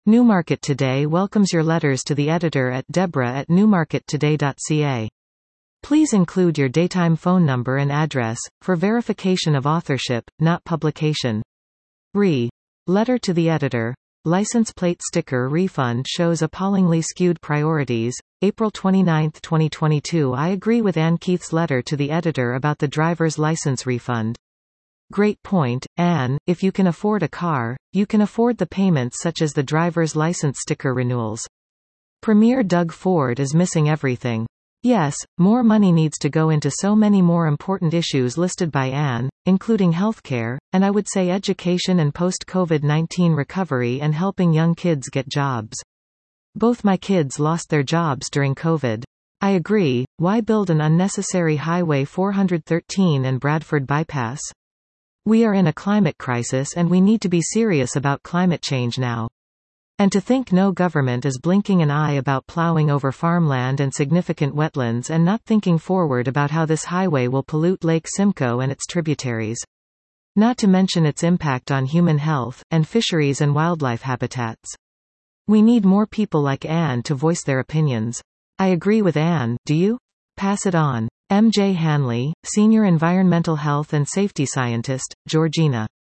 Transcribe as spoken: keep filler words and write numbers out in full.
Newmarket Today welcomes your letters to the editor at Deborah at newmarket today dot c a. Please include your daytime phone number and address, for verification of authorship, not publication. Re. Letter to the editor. License plate sticker refund shows appallingly skewed priorities. April twenty-ninth twenty twenty-two. I agree with Ann Keith's letter to the editor about the driver's license refund. Great point, Ann. If you can afford a car, you can afford the payments such as the driver's license sticker renewals. Premier Doug Ford is missing everything. Yes, more money needs to go into so many more important issues listed by Ann, including healthcare, and I would say education and post-COVID nineteen recovery and helping young kids get jobs. Both my kids lost their jobs during COVID. I agree. Why build an unnecessary Highway four thirteen and Bradford bypass? We are in a climate crisis and we need to be serious about climate change now. And to think no government is blinking an eye about plowing over farmland and significant wetlands and not thinking forward about how this highway will pollute Lake Simcoe and its tributaries. Not to mention its impact on human health, and fisheries and wildlife habitats. We need more people like Ann to voice their opinions. I agree with Ann, do you? Pass it on. M J Hanley, Senior Environmental Health and Safety Scientist, Georgina.